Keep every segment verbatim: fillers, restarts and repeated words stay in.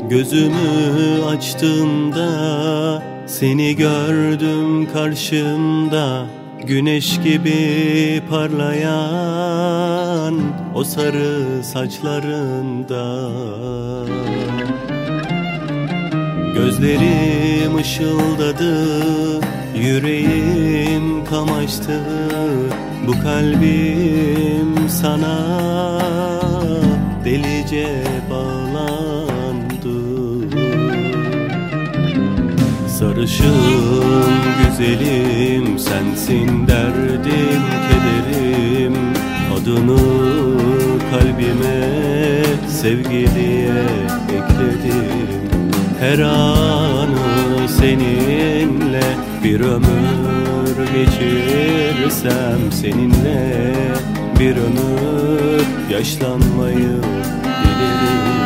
Gözümü açtığımda seni gördüm karşımda, güneş gibi parlayan o sarı saçlarında. Gözlerim ışıldadı, yüreğim kamaştı, bu kalbim sana delice bağlandı. Sarışın güzelim sensin, derdim kederim, adını kalbime sevgi diye ekledim. Her anı seninle bir ömür geçirsem, seninle bir ömür yaşlanmayı dilerim.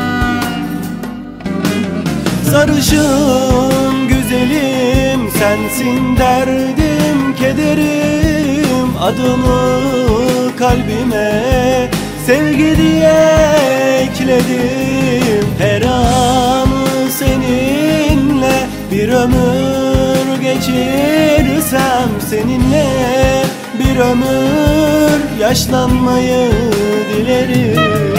Sarışın güzelim sensin, derdim kederim, adını kalbime sevgi diye ekledim. Her anı seninle bir ömür geçirsem, seninle bir ömür yaşlanmayı dilerim.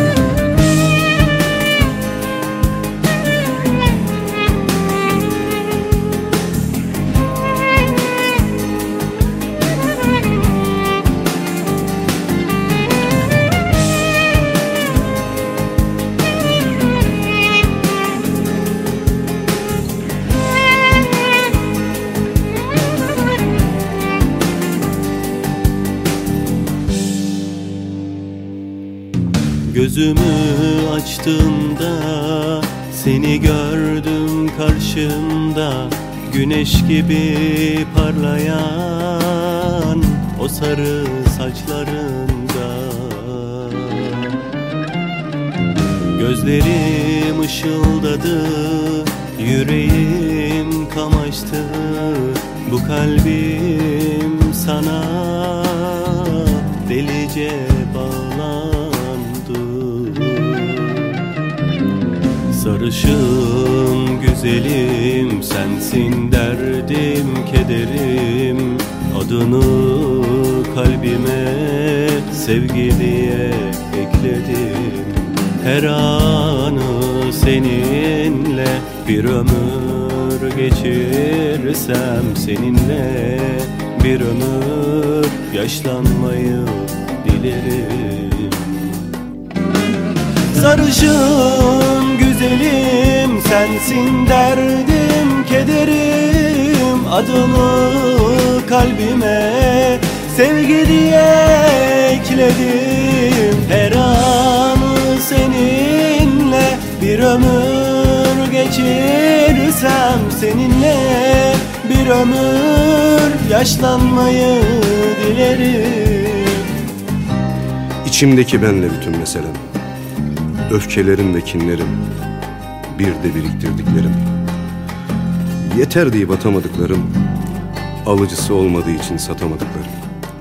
Gözümü açtığımda seni gördüm karşımda, güneş gibi parlayan o sarı saçlarında. Gözlerim ışıldadı, yüreğim kamaştı, bu kalbim sana delice bağlandı. Sarışın güzelim sensin, derdim kederim, adını kalbime sevgi diye ekledim. Her anı seninle bir ömür geçirsem, seninle bir ömür yaşlanmayı dilerim. Sarışın güzelim sensin, derdim kederim, adını kalbime sevgi diye ekledim. Her anı seninle bir ömür geçirsem, seninle bir ömür yaşlanmayı dilerim. İçimdeki benle bütün meselem, öfkelerim ve kinlerim, bir de biriktirdiklerim. Yeter deyip atamadıklarım, alıcısı olmadığı için satamadıklarım.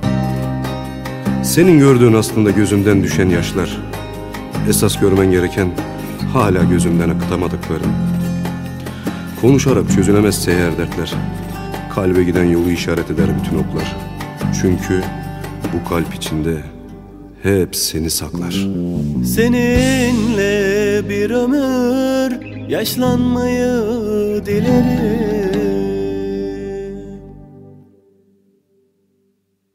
Senin gördüğün aslında gözümden düşen yaşlar, esas görmen gereken hala gözümden akıtamadıklarım. Konuşarak çözülemezse eğer dertler, kalbe giden yolu işaret eder bütün oklar. Çünkü bu kalp içinde hep seni saklar. Seninle bir ömür yaşlanmayı dilerim.